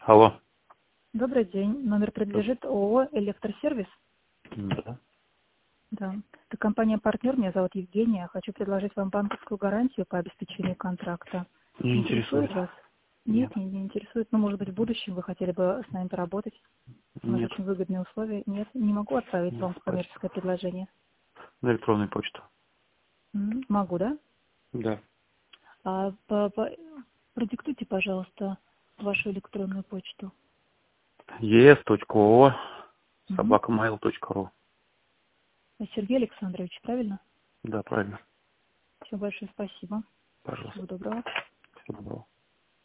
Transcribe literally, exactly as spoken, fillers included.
Алло. Добрый день. Номер принадлежит ООО «Электросервис». Да. Да. Это компания-партнер. Меня зовут Евгения. Хочу предложить вам банковскую гарантию по обеспечению контракта. Не Интересует интересует. вас? Нет. Нет, не, не интересует. Ну, может быть, в будущем вы хотели бы с нами поработать. У нас Нет. очень выгодные условия. Нет, не могу отправить Нет, вам спасибо. коммерческое предложение. На электронную почту. М, Могу, да? Да. А по- по- продиктуйте, пожалуйста, вашу электронную почту. ес.оо Угу. собака mail точка ру. Сергей Александрович, правильно? Да, правильно. Все, большое спасибо. Пожалуйста. Всего доброго. Всего доброго.